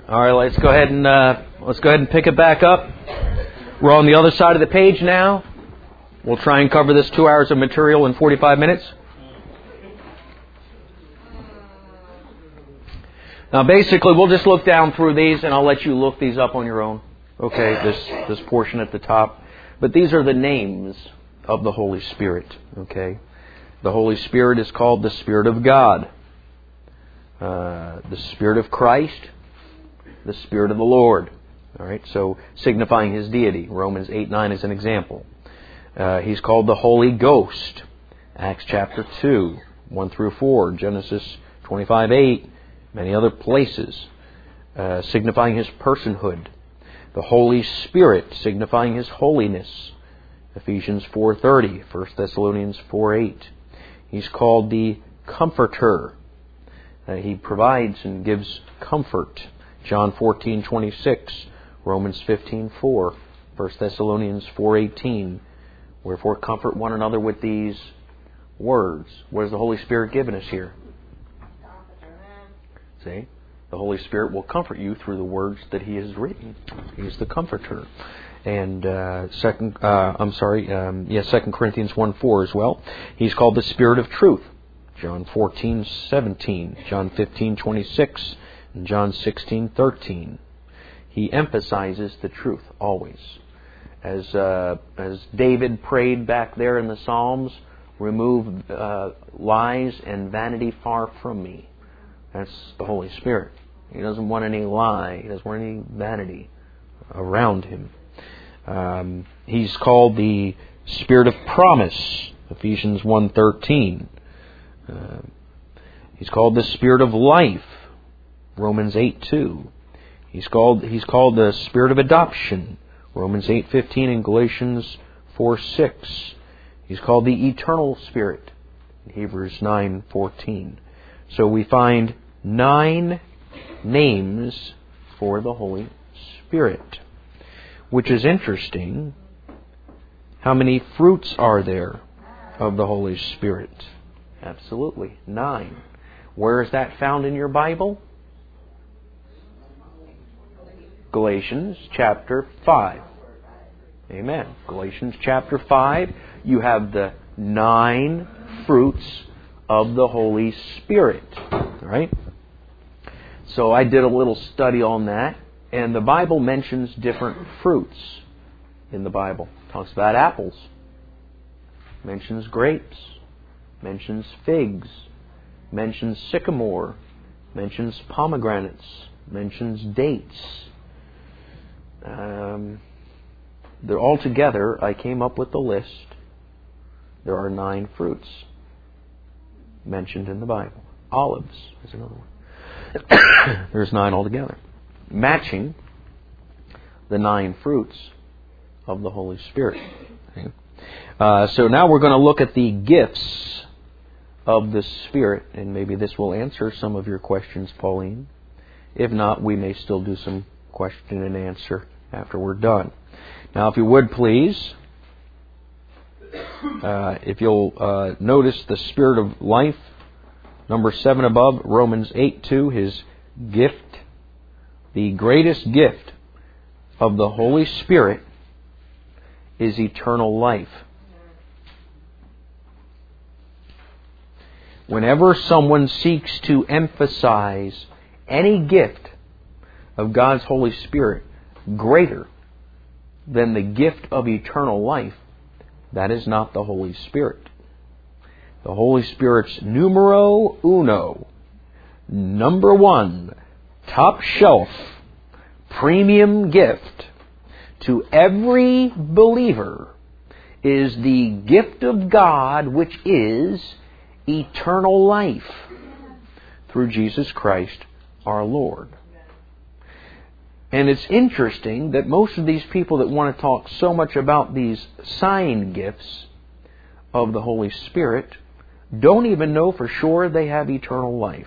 All right, let's go ahead and pick it back up. We're on the other side of the page now. We'll try and cover this 2 hours of material in 45 minutes. Now, basically, we'll just look down through these, and I'll let you look these up on your own. Okay, this portion at the top. But these are the names of the Holy Spirit. Okay, the Holy Spirit is called the Spirit of God, the Spirit of Christ, the Spirit of the Lord. All right, so signifying His deity. Romans 8:9 is an example. He's called the Holy Ghost. Acts chapter 2, 1 through 4, Genesis 25:8, many other places, signifying His personhood. The Holy Spirit, signifying His holiness. Ephesians 4:30, 1 Thessalonians 4:8. He's called the Comforter. He provides and gives comfort. John 14:26, Romans 15:4, 1 Thessalonians 4:18. Wherefore comfort one another with these words. What has the Holy Spirit given us here? See? The Holy Spirit will comfort you through the words that He has written. He's the Comforter. And 2 Corinthians 1:4 as well. He's called the Spirit of Truth. John 14:17, John 15:26, and John 16:13. He emphasizes the truth always. As David prayed back there in the Psalms, remove lies and vanity far from me. That's the Holy Spirit. He doesn't want any lie. He doesn't want any vanity around Him. He's called the Spirit of Promise. Ephesians 1:13. He's called the Spirit of Life. Romans 8:2. He's called the Spirit of Adoption. Romans 8:15 and Galatians 4:6. He's called the Eternal Spirit. Hebrews 9:14. So we find 9 names for the Holy Spirit, which is interesting. How many fruits are there of the Holy Spirit? Absolutely, 9. Where is that found in your Bible? Galatians chapter 5. Amen. Galatians chapter 5, you have the 9 fruits of the Holy Spirit. All right? So I did a little study on that, and the Bible mentions different fruits in the Bible. It talks about apples, mentions grapes, mentions figs, mentions sycamore, mentions pomegranates, mentions dates. They're all together. I came up with the list. There are 9 fruits mentioned in the Bible. Olives is another one. There's 9 altogether, matching the 9 fruits of the Holy Spirit. Okay. So now we're going to look at the gifts of the Spirit, and maybe this will answer some of your questions, Pauline. If not, we may still do some question and answer after we're done. Now, if you would please, if you'll notice the Spirit of life, number 7 above, Romans 8:2, His gift, the greatest gift of the Holy Spirit is eternal life. Whenever someone seeks to emphasize any gift of God's Holy Spirit greater than the gift of eternal life, that is not the Holy Spirit. The Holy Spirit's numero uno, number 1, top shelf, premium gift to every believer is the gift of God, which is eternal life through Jesus Christ our Lord. And it's interesting that most of these people that want to talk so much about these sign gifts of the Holy Spirit don't even know for sure they have eternal life.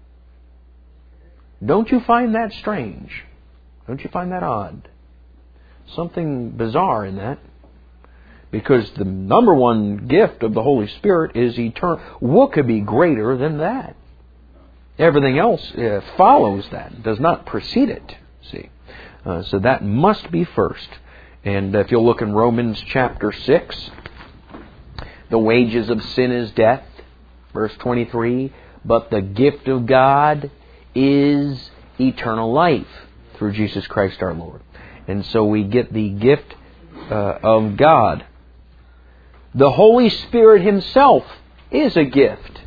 Don't you find that strange? Don't you find that odd? Something bizarre in that. Because the number 1 gift of the Holy Spirit is eternal. What could be greater than that? Everything else follows that, does not precede it. See, so that must be first. And if you'll look in Romans chapter 6, the wages of sin is death, verse 23. But the gift of God is eternal life through Jesus Christ our Lord. And so we get the gift of God. The Holy Spirit Himself is a gift.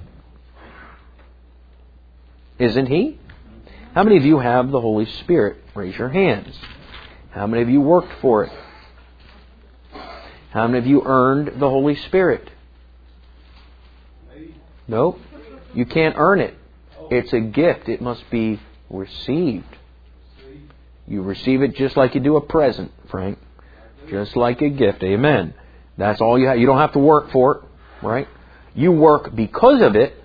Isn't He? How many of you have the Holy Spirit? Raise your hands. How many of you worked for it? How many of you earned the Holy Spirit? Nope. You can't earn it. It's a gift. It must be received. You receive it just like you do a present, Frank. Just like a gift. Amen. That's all you have. You don't have to work for it, right? You work because of it.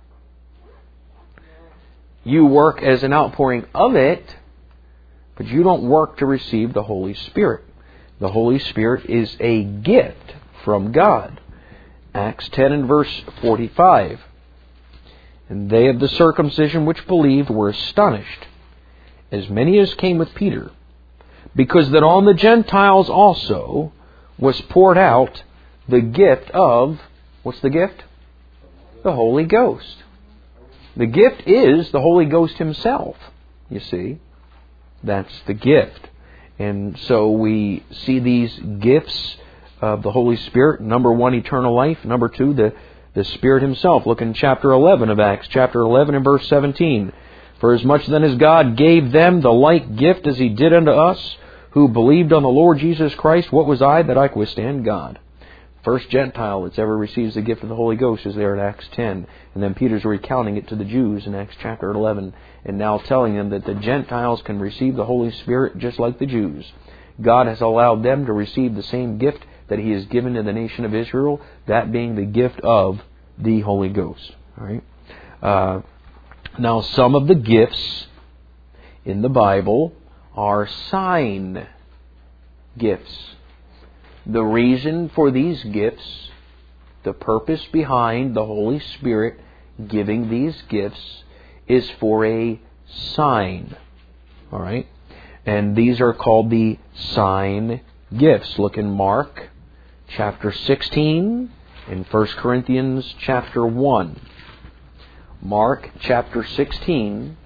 You work as an outpouring of it, but you don't work to receive the Holy Spirit. The Holy Spirit is a gift from God. Acts 10 and verse 45. And they of the circumcision which believed were astonished, as many as came with Peter, because that on the Gentiles also was poured out the gift of, what's the gift? The Holy Ghost. The gift is the Holy Ghost Himself, you see. That's the gift. And so we see these gifts of the Holy Spirit. Number 1, eternal life. Number 2, the Spirit Himself. Look in chapter 11 of Acts, chapter 11 and verse 17. For as much then as God gave them the like gift as He did unto us, who believed on the Lord Jesus Christ, what was I that I could withstand God? First Gentile that's ever receives the gift of the Holy Ghost is there in Acts 10. And then Peter's recounting it to the Jews in Acts chapter 11. And now telling them that the Gentiles can receive the Holy Spirit just like the Jews. God has allowed them to receive the same gift that He has given to the nation of Israel, that being the gift of the Holy Ghost. All right. Now, some of the gifts in the Bible are sign gifts. The reason for these gifts, the purpose behind the Holy Spirit giving these gifts, is for a sign. All right? And these are called the sign gifts. Look in Mark chapter 16 and 1 Corinthians chapter 1. Mark chapter 16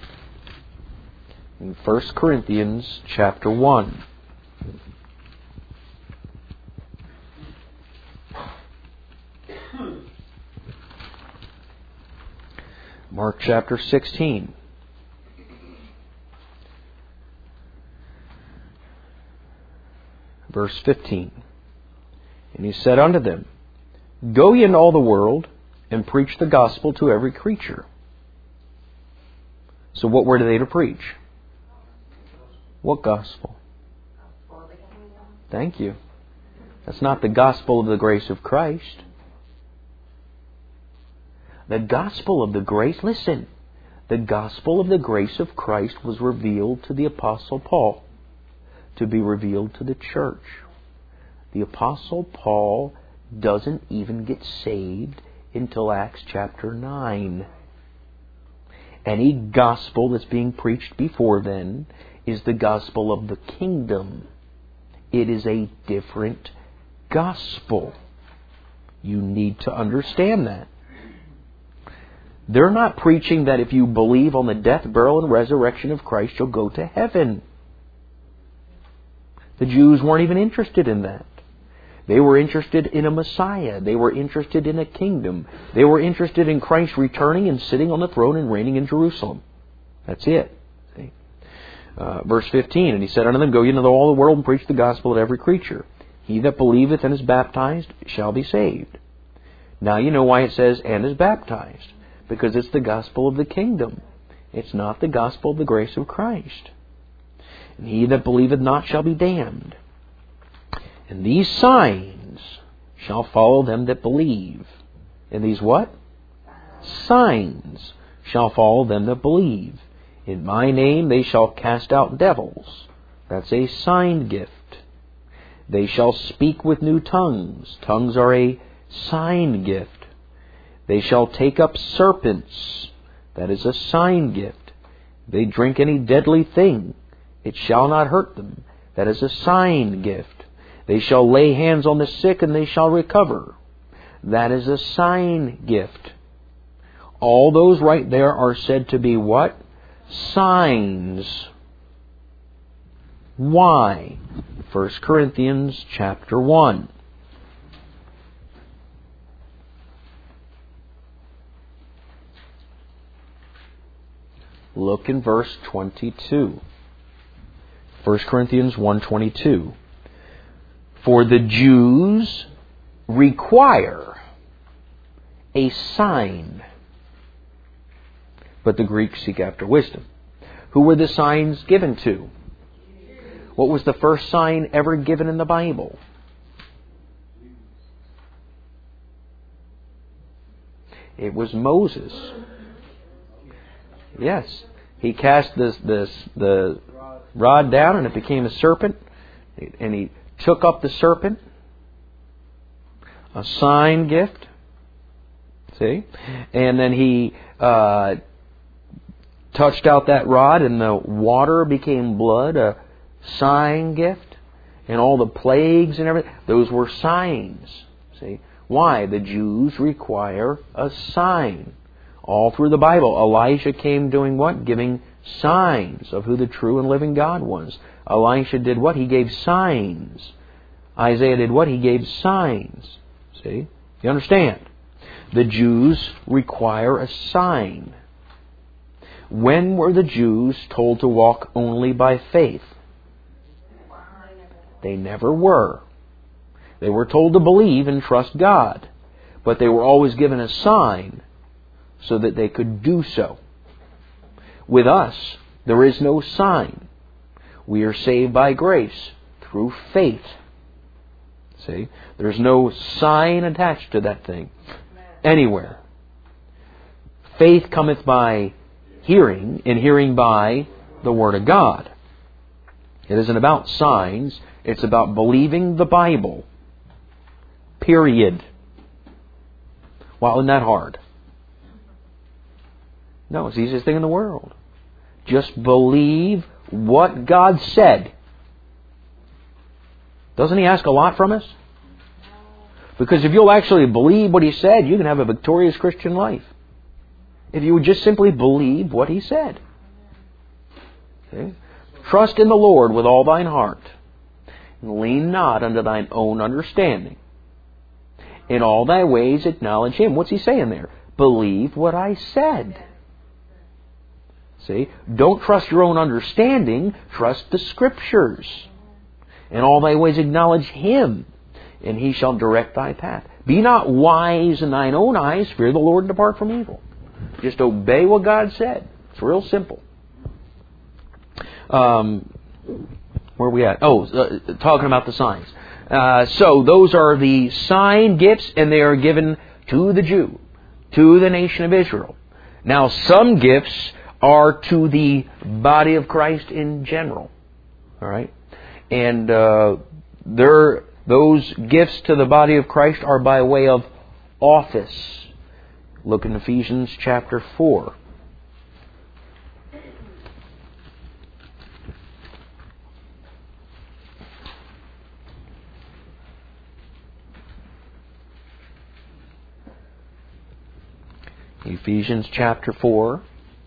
and 1 Corinthians chapter 1. Mark chapter 16. Verse 15. And He said unto them, Go ye into all the world, and preach the gospel to every creature. So what were they to preach? What gospel? Thank you. That's not the gospel of the grace of Christ. The gospel of the grace, listen, the gospel of the grace of Christ was revealed to the Apostle Paul to be revealed to the church. The Apostle Paul doesn't even get saved until Acts chapter 9. Any gospel that's being preached before then is the gospel of the kingdom. It is a different gospel. You need to understand that. They're not preaching that if you believe on the death, burial, and resurrection of Christ, you'll go to heaven. The Jews weren't even interested in that. They were interested in a Messiah. They were interested in a kingdom. They were interested in Christ returning and sitting on the throne and reigning in Jerusalem. That's it. See? Verse 15, And He said unto them, Go ye into all the world and preach the gospel to every creature. He that believeth and is baptized shall be saved. Now you know why it says, and is baptized. Because it's the gospel of the kingdom. It's not the gospel of the grace of Christ. And he that believeth not shall be damned. And these signs shall follow them that believe. And these what? Signs shall follow them that believe. In my name they shall cast out devils. That's a sign gift. They shall speak with new tongues. Tongues are a sign gift. They shall take up serpents. That is a sign gift. If they drink any deadly thing, it shall not hurt them. That is a sign gift. They shall lay hands on the sick and they shall recover. That is a sign gift. All those right there are said to be what? Signs. Why? 1 Corinthians chapter 1. Look in verse 22. 1 Corinthians 1:22. For the Jews require a sign, but the Greeks seek after wisdom. Who were the signs given to? What was the first sign ever given in the Bible? It was Moses. Yes. He cast the rod down and it became a serpent. And he took up the serpent. A sign gift. See? And then he touched out that rod and the water became blood. A sign gift. And all the plagues and everything. Those were signs. See? Why? The Jews require a sign. All through the Bible, Elijah came doing what? Giving signs of who the true and living God was. Elisha did what? He gave signs. Isaiah did what? He gave signs. See? You understand? The Jews require a sign. When were the Jews told to walk only by faith? They never were. They were told to believe and trust God. But they were always given a sign so that they could do so. With us, there is no sign. We are saved by grace through faith. See? There's no sign attached to that thing anywhere. Faith cometh by hearing, and hearing by the Word of God. It isn't about signs. It's about believing the Bible. Period. Wow, isn't that hard? No, it's the easiest thing in the world. Just believe what God said. Doesn't He ask a lot from us? Because if you'll actually believe what He said, you can have a victorious Christian life. If you would just simply believe what He said. Okay? Trust in the Lord with all thine heart, and lean not unto thine own understanding. In all thy ways acknowledge Him. What's He saying there? Believe what I said. See? Don't trust your own understanding. Trust the Scriptures. In all thy ways acknowledge Him, and He shall direct thy path. Be not wise in thine own eyes. Fear the Lord and depart from evil. Just obey what God said. It's real simple. Where are we at? Talking about the signs. So those are the sign gifts, and they are given to the Jew, to the nation of Israel. Now, some gifts are to the body of Christ in general. All right? And those gifts to the body of Christ are by way of office. Look in Ephesians chapter 4. Ephesians chapter 4,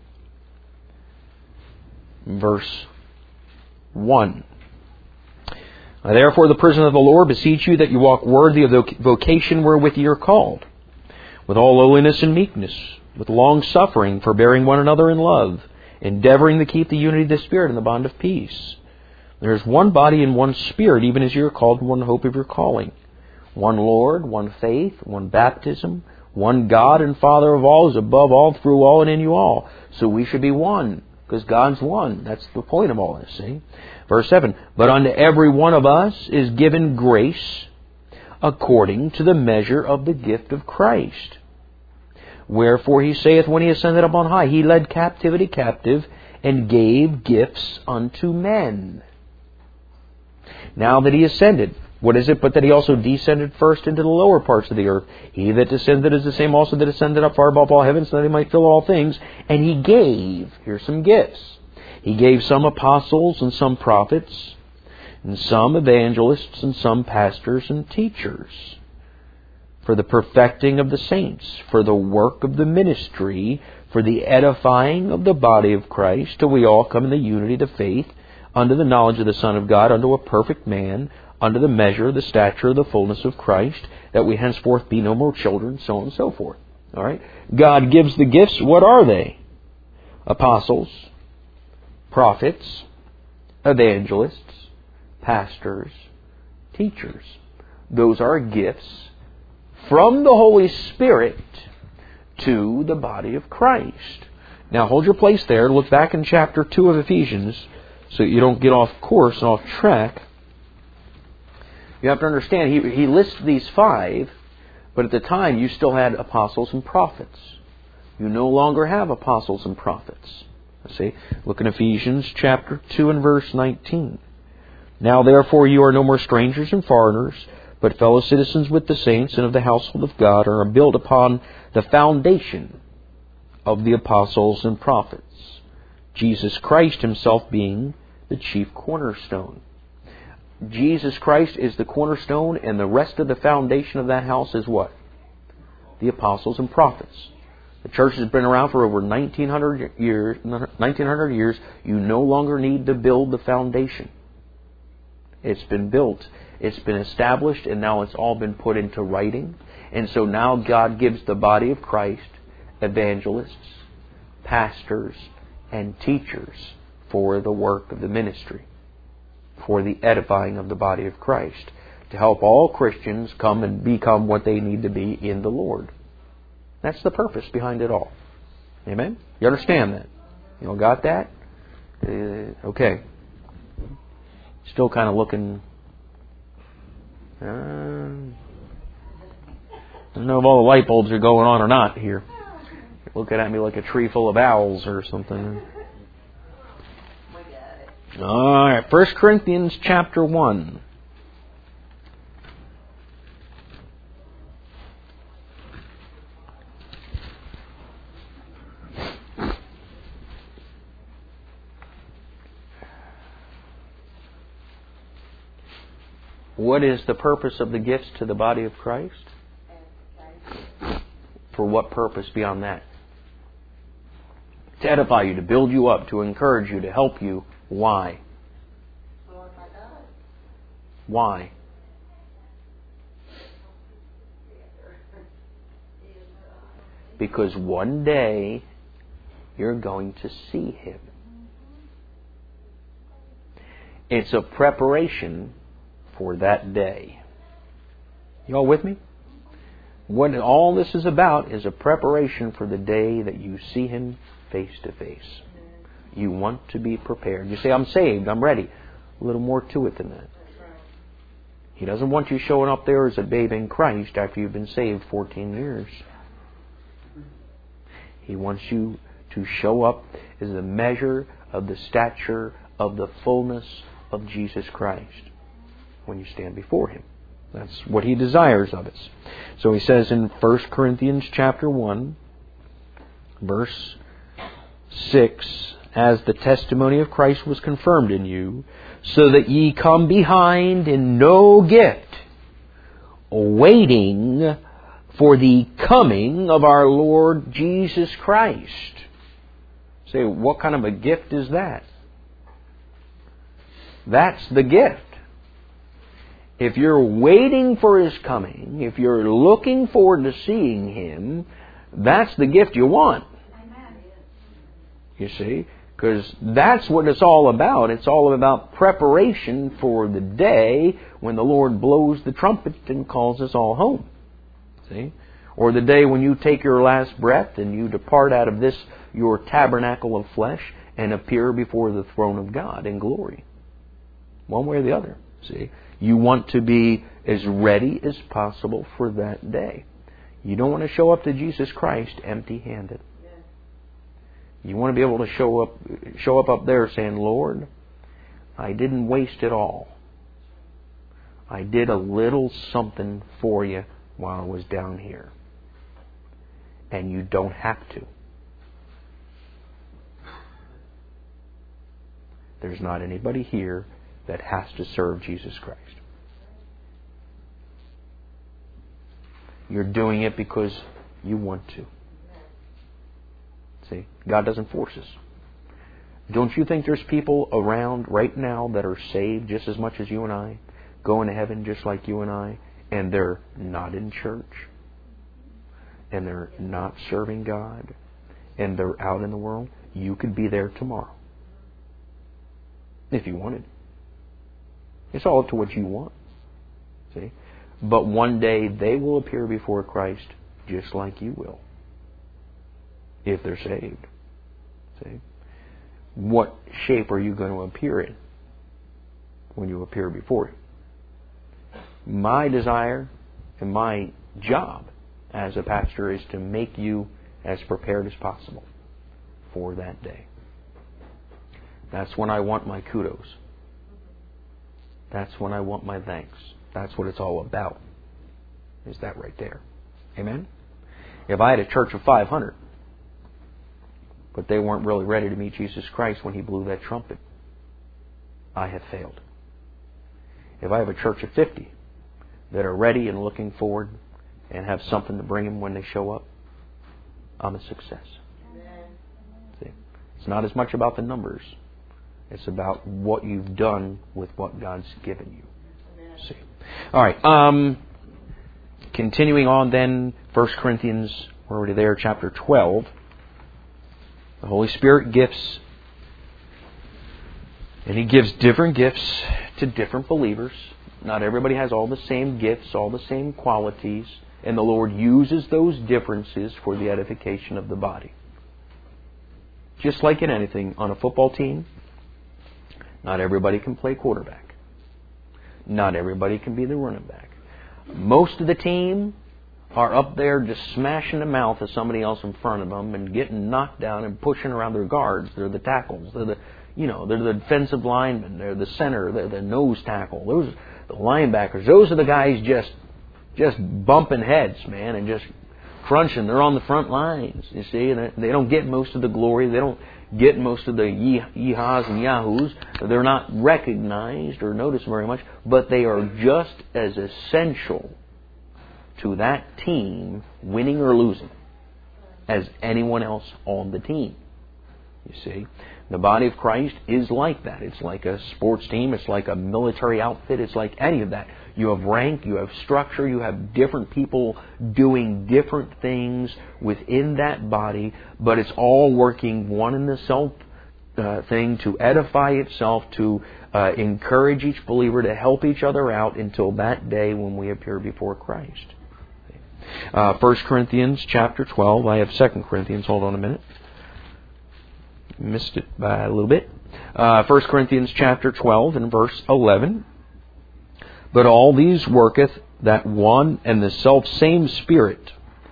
verse 1. Therefore, the prisoner of the Lord, beseech you that you walk worthy of the vocation wherewith ye are called, with all lowliness and meekness, with long suffering, forbearing one another in love, endeavoring to keep the unity of the Spirit in the bond of peace. There is one body and one Spirit, even as you are called in one hope of your calling. One Lord, one faith, one baptism, one God and Father of all, is above all, through all, and in you all. So we should be one, because God's one. That's the point of all this, see? Verse 7, but unto every one of us is given grace according to the measure of the gift of Christ. Wherefore He saith, when He ascended up on high, He led captivity captive, and gave gifts unto men. Now that He ascended, What is it but that He also descended first into the lower parts of the earth? He that descended is the same also that ascended up far above all heavens, so that He might fill all things. And He gave, here's some gifts. He gave some apostles and some prophets, and some evangelists and some pastors and teachers, for the perfecting of the saints, for the work of the ministry, for the edifying of the body of Christ, till we all come in the unity of faith, unto the knowledge of the Son of God, unto a perfect man, unto the measure, the stature, the fullness of Christ, that we henceforth be no more children, so on and so forth. All right? God gives the gifts. What are they? Apostles, prophets, evangelists, pastors, teachers. Those are gifts from the Holy Spirit to the body of Christ. Now hold your place there. Look back in chapter 2 of Ephesians so you don't get off course and off track. You have to understand, he lists these 5, but at the time you still had apostles and prophets. You no longer have apostles and prophets. See, look in Ephesians chapter 2 and verse 19. Now therefore you are no more strangers and foreigners, but fellow citizens with the saints and of the household of God, and are built upon the foundation of the apostles and prophets, Jesus Christ Himself being the chief cornerstone. Jesus Christ is the cornerstone, and the rest of the foundation of that house is what? The apostles and prophets. The church has been around for over 1900 years. You no longer need to build the foundation. It's been built. It's been established, and now it's all been put into writing. And so now God gives the body of Christ evangelists, pastors, and teachers for the work of the ministry, for the edifying of the body of Christ, to help all Christians come and become what they need to be in the Lord. That's the purpose behind it all. Amen? You understand that? You all got that? Okay. Still kind of looking... I don't know if all the light bulbs are going on or not here. You're looking at me like a tree full of owls or something. All right, 1 Corinthians chapter 1. What is the purpose of the gifts to the body of Christ? For what purpose beyond that? To edify you, to build you up, to encourage you, to help you. Why? Why? Because one day you're going to see Him. It's a preparation for that day. You all with me? What all this is about is a preparation for the day that you see Him face to face. You want to be prepared. You say, I'm saved, I'm ready. A little more to it than that. He doesn't want you showing up there as a babe in Christ after you've been saved 14 years. He wants you to show up as the measure of the stature of the fullness of Jesus Christ when you stand before Him. That's what He desires of us. So He says in 1 Corinthians chapter 1, verse 6, as the testimony of Christ was confirmed in you, so that ye come behind in no gift, waiting for the coming of our Lord Jesus Christ. Say, what kind of a gift is that? That's the gift. If you're waiting for His coming, if you're looking forward to seeing Him, that's the gift you want. You see? Because that's what it's all about. It's all about preparation for the day when the Lord blows the trumpet and calls us all home. See? Or the day when you take your last breath and you depart out of this, your tabernacle of flesh, and appear before the throne of God in glory. One way or the other. See? You want to be as ready as possible for that day. You don't want to show up to Jesus Christ empty-handed. You want to be able to show up there saying, Lord, I didn't waste it all. I did a little something for you while I was down here. And you don't have to. There's not anybody here that has to serve Jesus Christ. You're doing it because you want to. See, God doesn't force us. Don't you think there's people around right now that are saved just as much as you and I, going to heaven just like you and I, and they're not in church, and they're not serving God, and they're out in the world? You could be there tomorrow. If you wanted. It's all up to what you want. See? But one day they will appear before Christ just like you will. If they're saved. See? What shape are you going to appear in when you appear before Him? My desire and my job as a pastor is to make you as prepared as possible for that day. That's when I want my kudos. That's when I want my thanks. That's what it's all about. Is that right there. Amen? If I had a church of 500, but they weren't really ready to meet Jesus Christ when He blew that trumpet, I have failed. If I have a church of 50 that are ready and looking forward and have something to bring Him when they show up, I'm a success. See? It's not as much about the numbers. It's about what you've done with what God's given you. See. All right. Continuing on then, 1 Corinthians, we're already there, chapter 12. The Holy Spirit gifts. And He gives different gifts to different believers. Not everybody has all the same gifts, all the same qualities. And the Lord uses those differences for the edification of the body. Just like in anything, on a football team, not everybody can play quarterback. Not everybody can be the running back. Most of the team are up there just smashing the mouth of somebody else in front of them and getting knocked down and pushing around their guards. They're the tackles. They're the defensive linemen. They're the center. They're the nose tackle. Those are the linebackers. Those are the guys just bumping heads, man, and just crunching. They're on the front lines, you see, and they don't get most of the glory. They don't get most of the yeehaws and yahoos. They're not recognized or noticed very much, but they are just as essential to that team, winning or losing, as anyone else on the team. You see, the body of Christ is like that. It's like a sports team. It's like a military outfit. It's like any of that. You have rank, you have structure, you have different people doing different things within that body, but it's all working one and the self thing to edify itself, to encourage each believer, to help each other out until that day when we appear before Christ. 1 Corinthians chapter 12. I have 2 Corinthians. Hold on a minute. Missed it by a little bit. 1 Corinthians chapter 12 and verse 11. But all these worketh that one and the selfsame Spirit,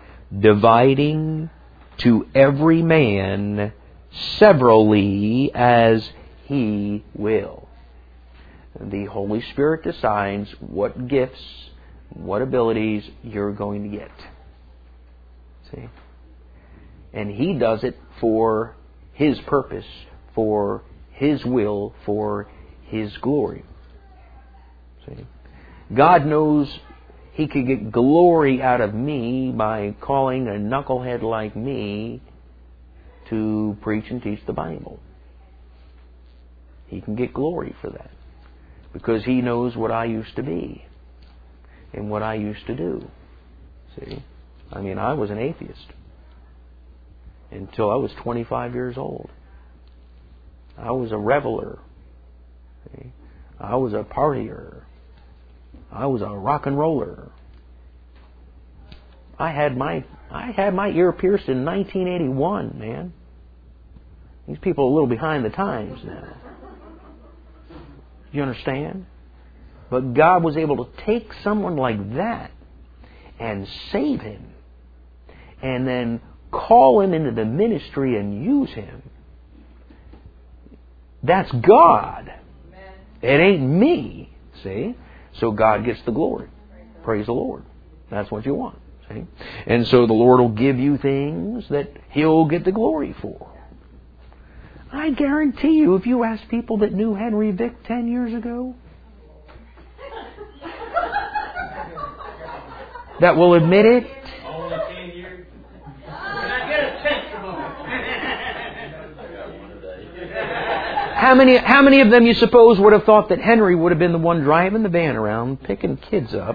dividing to every man severally as He will. The Holy Spirit decides what gifts, what abilities you're going to get. See? And He does it for His purpose, for His will, for His glory. See? God knows He could get glory out of me by calling a knucklehead like me to preach and teach the Bible. He can get glory for that. Because He knows what I used to be and what I used to do. See? I mean, I was an atheist until I was 25 years old. I was a reveler. See? I was a partier. I was a rock and roller. I had my ear pierced in 1981, man. These people are a little behind the times now. You understand? But God was able to take someone like that and save him, and then call him into the ministry and use him. That's God. It ain't me. See? so God gets the glory. Praise the Lord. That's what you want. See? And so the Lord will give you things that He'll get the glory for. I guarantee you, if you ask people that knew Henry Vick 10 years ago, that will admit it. Only 10 years. Can I get a testimony? How many of them you suppose would have thought that Henry would have been the one driving the van around, picking kids up?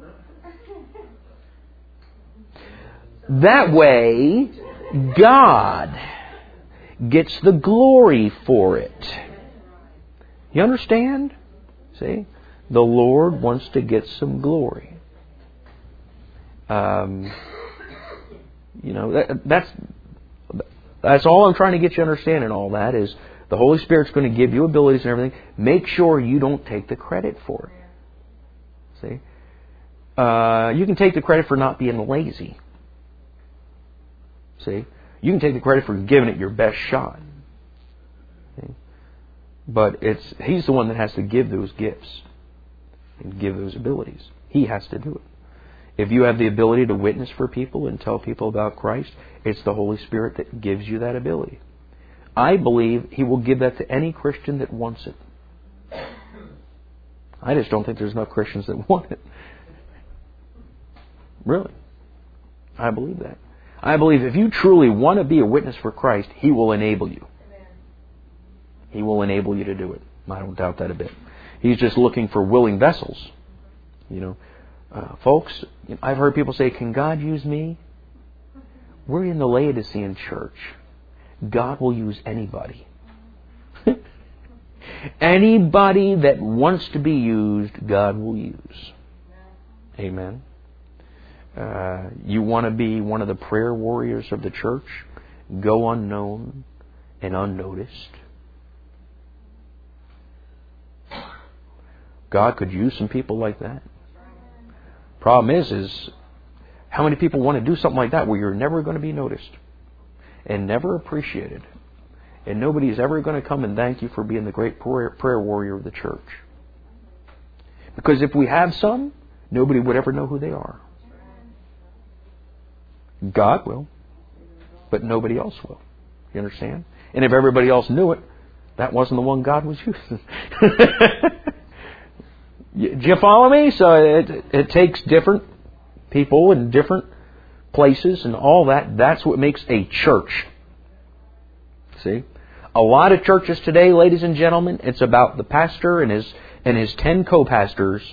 That way, God gets the glory for it. You understand? See? The Lord wants to get some glory. That's all I'm trying to get you to understand in all that is the Holy Spirit's going to give you abilities and everything. Make sure you don't take the credit for it. See? You can take the credit for not being lazy. See? You can take the credit for giving it your best shot. See? But He's the one that has to give those gifts and give those abilities. He has to do it. If you have the ability to witness for people and tell people about Christ, it's the Holy Spirit that gives you that ability. I believe He will give that to any Christian that wants it. I just don't think there's enough Christians that want it. Really. I believe that. I believe if you truly want to be a witness for Christ, He will enable you. He will enable you to do it. I don't doubt that a bit. He's just looking for willing vessels. Folks, I've heard people say, can God use me? We're in the Laodicean church. God will use anybody. Anybody that wants to be used, God will use. Amen. You want to be one of the prayer warriors of the church? Go unknown and unnoticed. God could use some people like that. Problem is how many people want to do something like that where you're never going to be noticed and never appreciated, and nobody's ever going to come and thank you for being the great prayer warrior of the church. Because if we have some, nobody would ever know who they are. God will, but nobody else will. You understand? And if everybody else knew it, that wasn't the one God was using. Do you follow me? So it takes different people in different places and all that. That's what makes a church. See? A lot of churches today, ladies and gentlemen, it's about the pastor and his 10 co-pastors.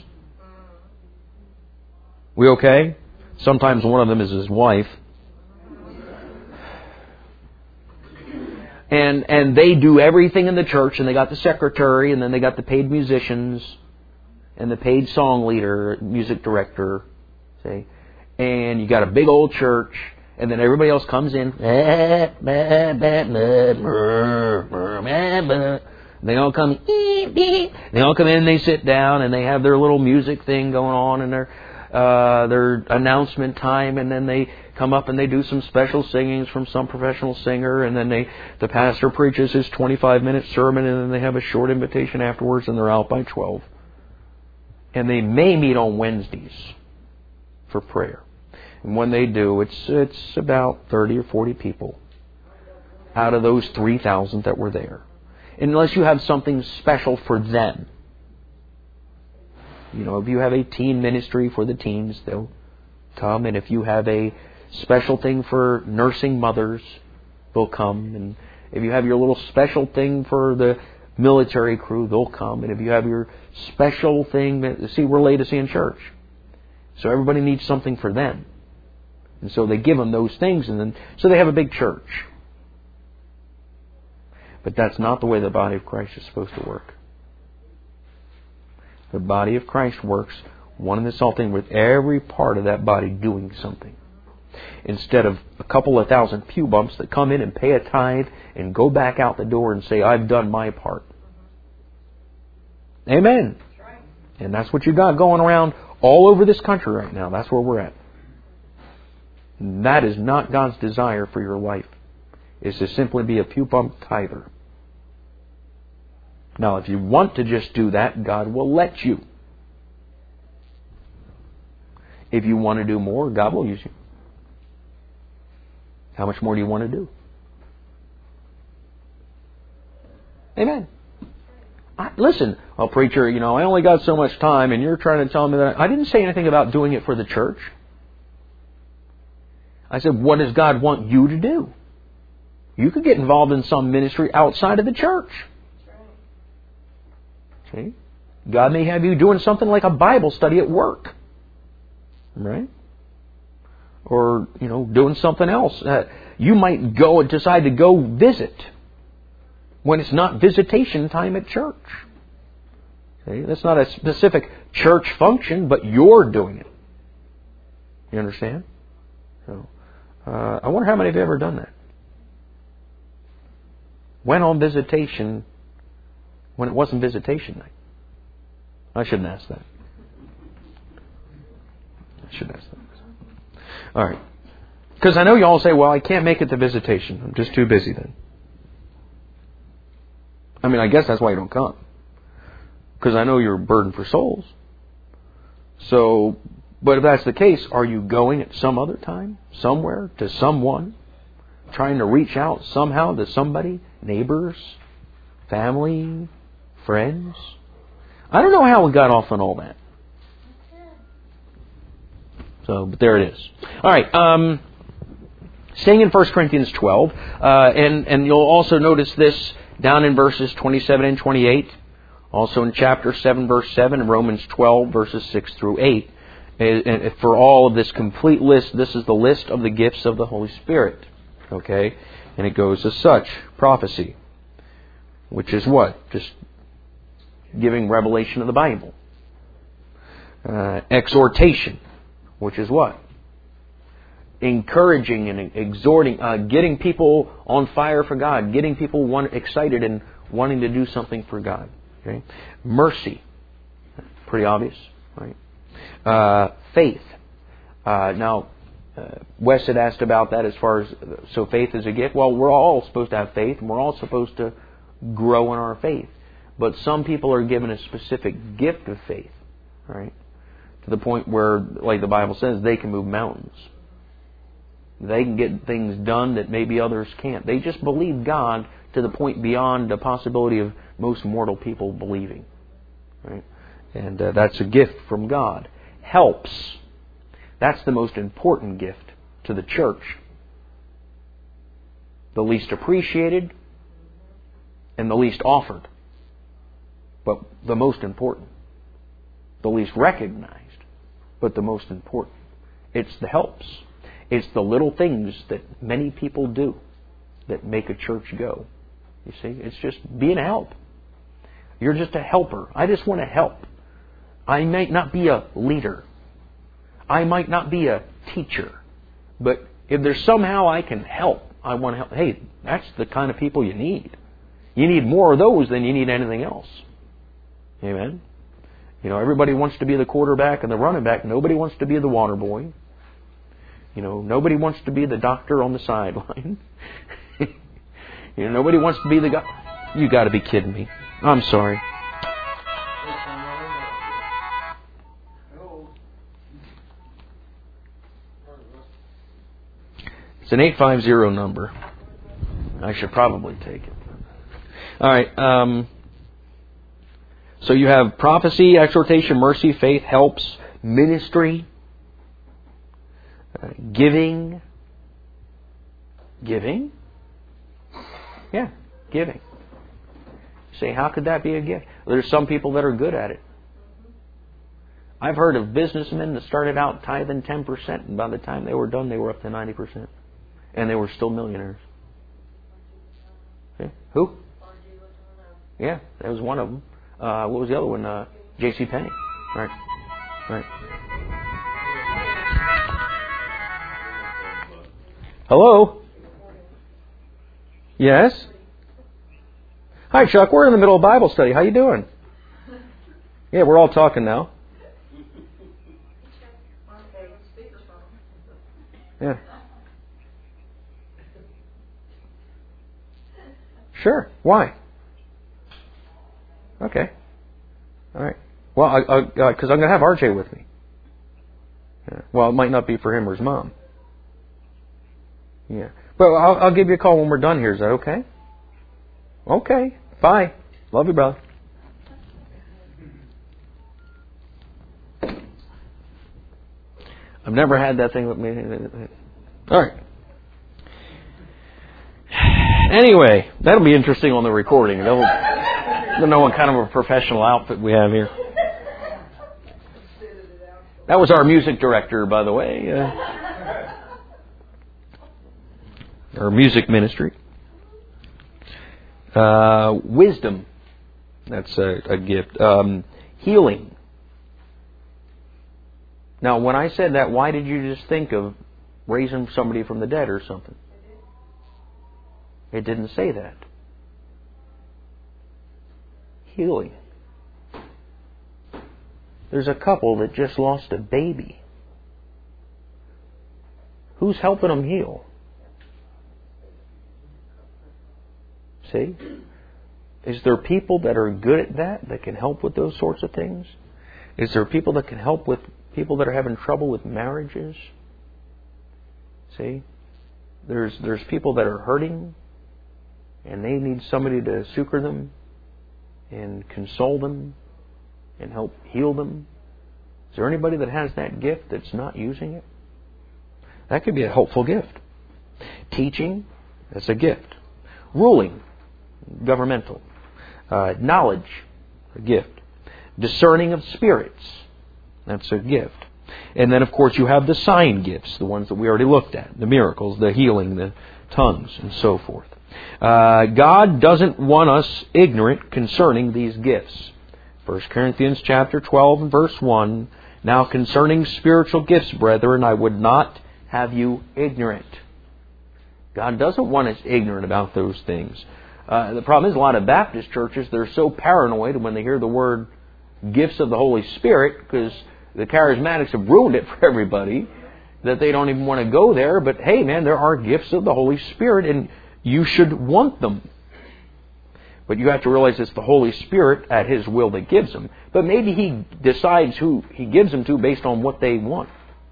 We okay? Sometimes one of them is his wife. And they do everything in the church, and they got the secretary, and then they got the paid musicians, and the paid song leader, music director, see? And you got a big old church, and then everybody else comes in. They all come. They all come in and they sit down and they have their little music thing going on and their announcement time, and then they come up and they do some special singings from some professional singer, and then the pastor preaches his 25-minute sermon, and then they have a short invitation afterwards, and they're out by 12. And they may meet on Wednesdays for prayer. And when they do, it's about 30 or 40 people out of those 3,000 that were there. Unless you have something special for them. If you have a teen ministry for the teens, they'll come. And if you have a special thing for nursing mothers, they'll come. And if you have your little special thing for the military crew, they'll come. And if you have your special thing, we're Laodicean church. So everybody needs something for them. And so they give them those things, and then so they have a big church. But that's not the way the body of Christ is supposed to work. The body of Christ works one and the same thing, with every part of that body doing something. Instead of a couple of thousand pew bumps that come in and pay a tithe and go back out the door and say, I've done my part. Amen. And that's what you got going around all over this country right now. That's where we're at. And that is not God's desire for your life, is to simply be a pew bump tither. Now, if you want to just do that, God will let you. If you want to do more, God will use you. How much more do you want to do? Amen. Listen, well, preacher, I only got so much time, and you're trying to tell me that. I didn't say anything about doing it for the church. I said, what does God want you to do? You could get involved in some ministry outside of the church. See? God may have you doing something like a Bible study at work. Right? Or, doing something else. You might decide to go visit when it's not visitation time at church. See? That's not a specific church function, but you're doing it. You understand? So, I wonder how many of you have ever done that. Went on visitation when it wasn't visitation night. I shouldn't ask that. All right. Because I know you all say, well, I can't make it to visitation. I'm just too busy then. I guess that's why you don't come. Because I know you're a burden for souls. So, but if that's the case, are you going at some other time, somewhere, to someone, trying to reach out somehow to somebody, neighbors, family, friends? I don't know how we got off on all that. So, but there it is. All right. Staying in 1 Corinthians 12, and you'll also notice this down in verses 27 and 28. Also in chapter 7, verse 7, and Romans 12, verses 6 through 8. And for all of this complete list, this is the list of the gifts of the Holy Spirit. Okay? And it goes as such. Prophecy, which is what? Just giving revelation of the Bible. Exhortation, which is what? Encouraging and exhorting, getting people on fire for God, getting people excited and wanting to do something for God. Okay? Mercy, pretty obvious, right? Faith. Now, Wes had asked about that as far as, so faith is a gift. Well, we're all supposed to have faith, and we're all supposed to grow in our faith. But some people are given a specific gift of faith, right? To the point where, like the Bible says, they can move mountains. They can get things done that maybe others can't. They just believe God to the point beyond the possibility of most mortal people believing. Right? And that's a gift from God. Helps. That's the most important gift to the church. The least appreciated and the least offered. But the most important. The least recognized, but the most important. It's the helps. It's the little things that many people do that make a church go. You see, it's just being a help. You're just a helper. I just want to help. I might not be a leader. I might not be a teacher. But if there's somehow I can help, I want to help. Hey, that's the kind of people you need. You need more of those than you need anything else. Amen? Everybody wants to be the quarterback and the running back. Nobody wants to be the water boy. Nobody wants to be the doctor on the sideline. Nobody wants to be the guy. You got to be kidding me. I'm sorry. It's an 850 number. I should probably take it. All right. So you have prophecy, exhortation, mercy, faith, helps, ministry, giving. Giving? Yeah, giving. You say, how could that be a gift? Well, there's some people that are good at it. I've heard of businessmen that started out tithing 10%, and by the time they were done, they were up to 90%. And they were still millionaires. Okay. Who? Yeah, that was one of them. What was the other one? J.C. Penney. Right. Hello? Yes? Hi, Chuck. We're in the middle of Bible study. How you doing? Yeah, we're all talking now. Yeah. Sure. Why? Okay. All right. Well, because I'm going to have RJ with me. Yeah. Well, it might not be for him or his mom. Yeah. But I'll give you a call when we're done here. Is that okay? Okay. Bye. Love you, brother. I've never had that thing with me. All right. Anyway, that'll be interesting on the recording. They'll know what kind of a professional outfit we have here. That was our music director, by the way. Our music ministry. Wisdom. That's a gift. Healing. Now, when I said that, why did you just think of raising somebody from the dead or something? It didn't say that. Healing. There's a couple that just lost a baby. Who's helping them heal? See? Is there people that are good at that can help with those sorts of things? Is there people that can help with people that are having trouble with marriages? See? There's people that are hurting and they need somebody to succor them and console them and help heal them. Is there anybody that has that gift that's not using it? That could be a helpful gift. Teaching, that's a gift. Ruling, governmental. Knowledge, a gift. Discerning of spirits, that's a gift. And then, of course, you have the sign gifts, the ones that we already looked at, the miracles, the healing, the tongues, and so forth. God doesn't want us ignorant concerning these gifts. 1 Corinthians chapter 12 and verse 1, now concerning spiritual gifts, brethren, I would not have you ignorant. God doesn't want us ignorant about those things. The problem is a lot of Baptist churches, they're so paranoid when they hear the word gifts of the Holy Spirit, because the charismatics have ruined it for everybody, that they don't even want to go there. But hey, man, there are gifts of the Holy Spirit, and you should want them. But you have to realize it's the Holy Spirit at His will that gives them. But maybe He decides who He gives them to based on what they want.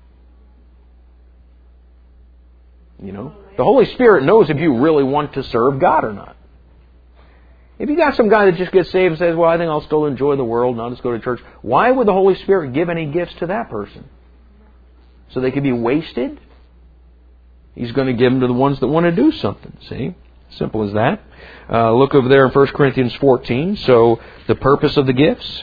You know, the Holy Spirit knows if you really want to serve God or not. If you got some guy that just gets saved and says, well, I think I'll still enjoy the world and I'll just go to church, why would the Holy Spirit give any gifts to that person? So they could be wasted? He's going to give them to the ones that want to do something, see? Simple as that. Look over there in 1 Corinthians 14. So, the purpose of the gifts.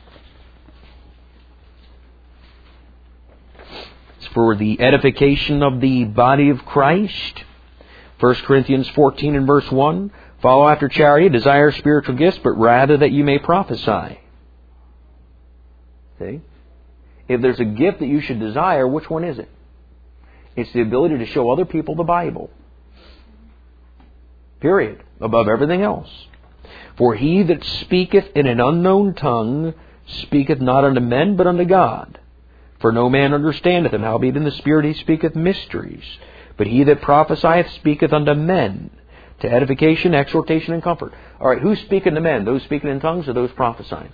It's for the edification of the body of Christ. 1 Corinthians 14 and verse 1. Follow after charity, desire spiritual gifts, but rather that you may prophesy. See? If there's a gift that you should desire, which one is it? It's the ability to show other people the Bible. Period. Above everything else. For he that speaketh in an unknown tongue speaketh not unto men, but unto God. For no man understandeth him, howbeit in the Spirit he speaketh mysteries. But he that prophesieth speaketh unto men, to edification, exhortation, and comfort. All right, who's speaking to men? Those speaking in tongues or those prophesying?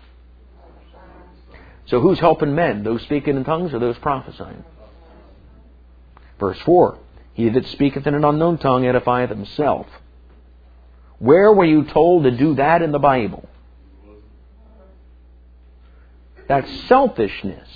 So who's helping men? Those speaking in tongues or those prophesying? Verse 4. He that speaketh in an unknown tongue edifieth himself. Where were you told to do that in the Bible? That's selfishness.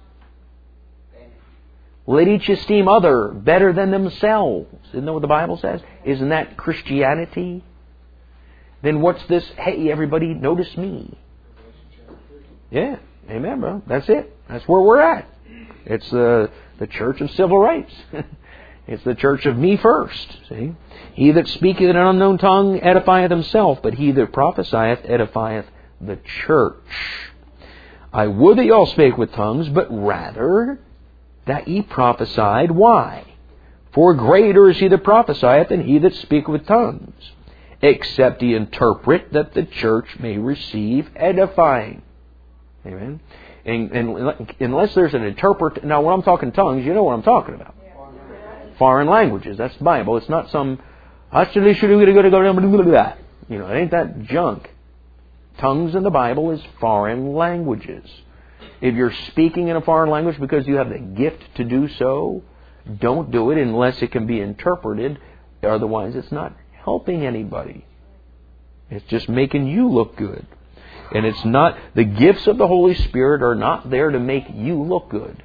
Let each esteem other better than themselves. Isn't that what the Bible says? Isn't that Christianity? Then what's this? Hey, everybody, notice me. Yeah, amen, bro. That's it. That's where we're at. It's the church of civil rights. It's the church of me first. See? He that speaketh in an unknown tongue edifieth himself, but he that prophesieth edifieth the church. I would that ye all spake with tongues, but rather that ye prophesied. Why? For greater is he that prophesieth than he that speaketh with tongues, except he interpret, that the church may receive edifying. Amen. And unless there's an interpret, now when I'm talking tongues, you know what I'm talking about. Foreign languages. That's the Bible. It's not some, you know, it ain't that junk. Tongues in the Bible is foreign languages. If you're speaking in a foreign language because you have the gift to do so, don't do it unless it can be interpreted. Otherwise, it's not helping anybody. It's just making you look good. And it's not, the gifts of the Holy Spirit are not there to make you look good.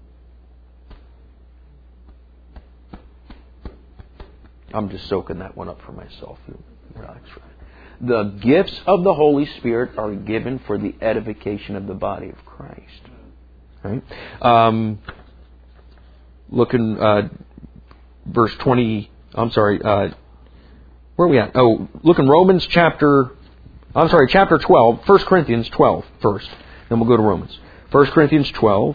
I'm just soaking that one up for myself. Relax. The gifts of the Holy Spirit are given for the edification of the body of Christ. Right? Looking, verse 20, I'm sorry, where are we at? Oh, look in Romans chapter 12, 1 Corinthians 12 first. Then we'll go to Romans. 1 Corinthians 12,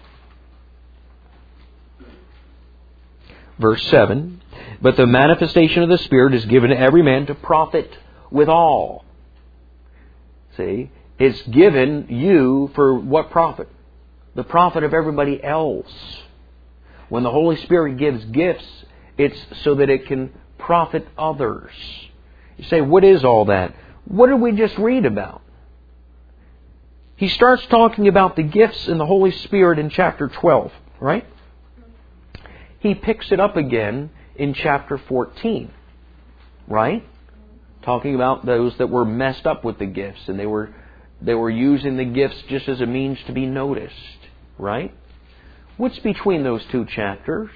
verse 7. But the manifestation of the Spirit is given to every man to profit withal. See? It's given you for what profit? The profit of everybody else. When the Holy Spirit gives gifts, it's so that it can profit others. You say, what is all that? What did we just read about? He starts talking about the gifts in the Holy Spirit in chapter 12, right? He picks it up again in chapter 14, right? Talking about those that were messed up with the gifts and they were using the gifts just as a means to be noticed, right? What's between those two chapters?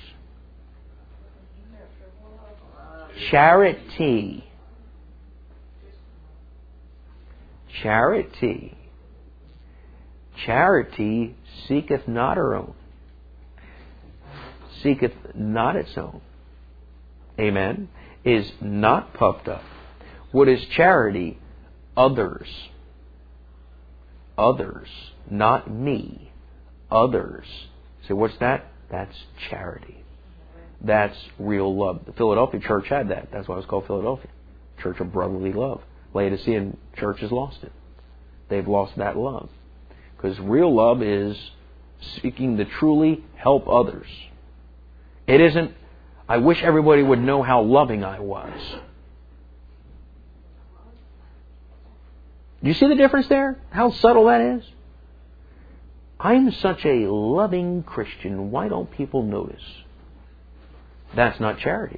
Charity. Charity. Charity seeketh not her own. Seeketh not its own. Amen. Is not puffed up. What is charity? Others. Others. Not me. Others. So what's that? That's charity. That's real love. The Philadelphia church had that. That's why it was called Philadelphia. Church of brotherly love. Laodicean church has lost it. They've lost that love. Because real love is seeking to truly help others. It isn't, I wish everybody would know how loving I was. Do you see the difference there? How subtle that is? I'm such a loving Christian. Why don't people notice? That's not charity.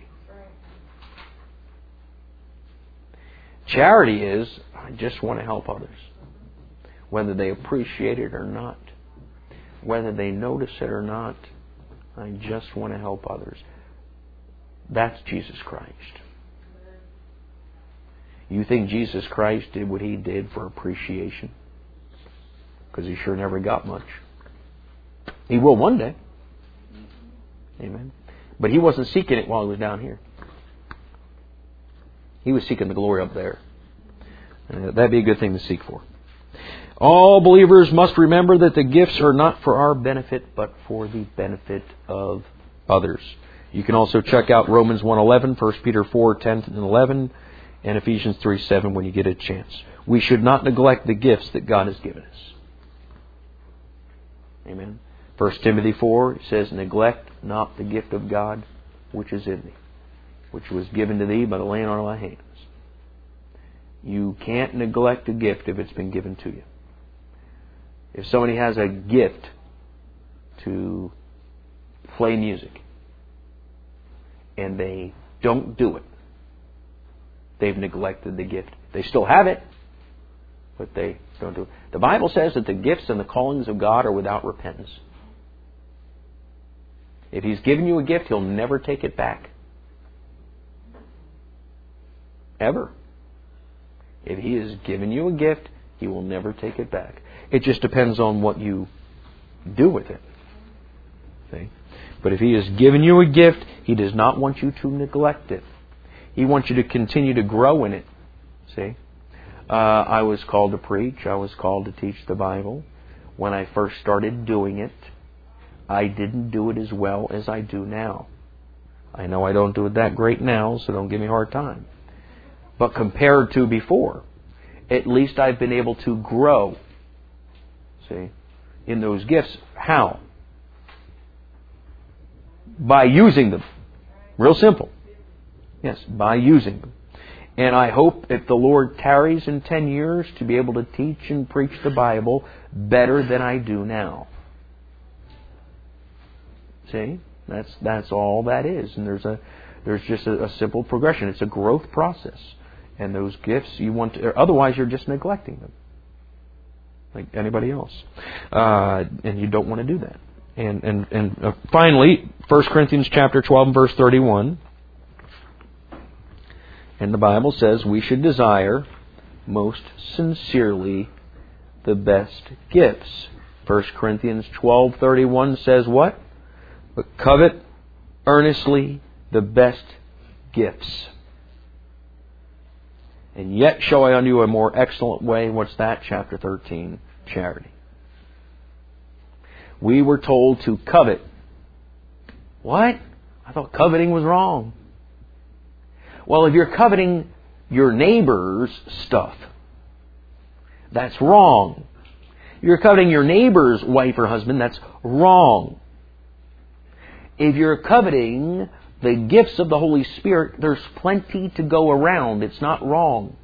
Charity is, I just want to help others. Whether they appreciate it or not. Whether they notice it or not. I just want to help others. That's Jesus Christ. You think Jesus Christ did what He did for appreciation? Because He sure never got much. He will one day. Amen. But He wasn't seeking it while He was down here. He was seeking the glory up there. That'd be a good thing to seek for. All believers must remember that the gifts are not for our benefit, but for the benefit of others. You can also check out Romans 1:11, 1 Peter 4:10 and 11, and Ephesians 3:7 when you get a chance. We should not neglect the gifts that God has given us. Amen. 1 Timothy 4 says, neglect not the gift of God which is in thee, which was given to thee by the laying on of thy hands. You can't neglect a gift if it's been given to you. If somebody has a gift to play music and they don't do it, they've neglected the gift. They still have it, but they don't do it. The Bible says that the gifts and the callings of God are without repentance. If He's given you a gift, He'll never take it back. Ever. If He has given you a gift, He will never take it back. It just depends on what you do with it. See? But if He has given you a gift, He does not want you to neglect it. He wants you to continue to grow in it. See? I was called to preach. I was called to teach the Bible. When I first started doing it, I didn't do it as well as I do now. I know I don't do it that great now, so don't give me a hard time. But compared to before, at least I've been able to grow, see, in those gifts. How? By using them. Real simple. Yes, by using them. And I hope, if the Lord tarries in 10 years, to be able to teach and preach the Bible better than I do now. See? That's all that is. And there's just a simple progression. It's a growth process. And those gifts you want to, otherwise you're just neglecting them. Like anybody else. And you don't want to do that. And finally, 1 Corinthians chapter 12 and verse 31. And the Bible says we should desire most sincerely the best gifts. 1 Corinthians 12:31 says what? But covet earnestly the best gifts. And yet show I unto you a more excellent way. What's that? Chapter 13, charity. We were told to covet. What? I thought coveting was wrong. Well, if you're coveting your neighbor's stuff, that's wrong. If you're coveting your neighbor's wife or husband, that's wrong. If you're coveting the gifts of the Holy Spirit, there's plenty to go around. It's not wrong.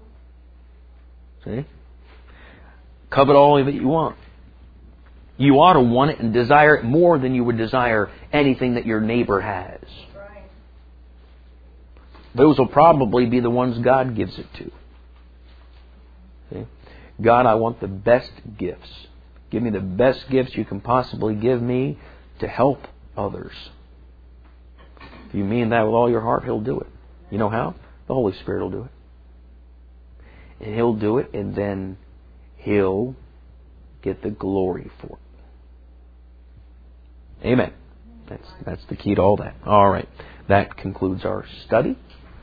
See? Covet all that you want. You ought to want it and desire it more than you would desire anything that your neighbor has. Those will probably be the ones God gives it to. See? God, I want the best gifts. Give me the best gifts you can possibly give me to help others. If you mean that with all your heart, He'll do it. You know how? The Holy Spirit will do it. And He'll do it, and then He'll get the glory for it. Amen. That's the key to all that. All right. That concludes our study.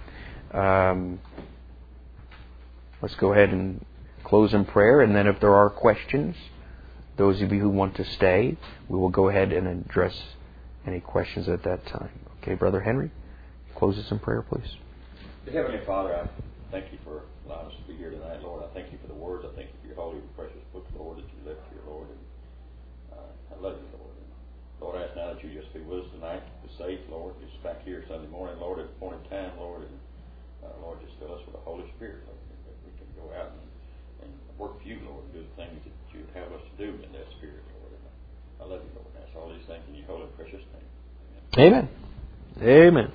Let's go ahead and close in prayer, and then if there are questions, those of you who want to stay, we will go ahead and address any questions at that time. Okay, Brother Henry, close us in prayer, please. Heavenly Father, I thank you for allowing us to be here tonight, Lord. I thank you for the words. I thank you for your holy and precious book, Lord, that you left here, Lord. And I love you, Lord. And Lord, I ask now that you just be with us tonight, be safe, Lord. Just back here Sunday morning, Lord, at appointed time, Lord. And Lord, just fill us with the Holy Spirit, Lord, that we can go out and work for you, Lord, and do the things that you would have us to do in that Spirit, Lord. And I love you, Lord. And I ask all these things in your holy and precious name. Amen. Amen.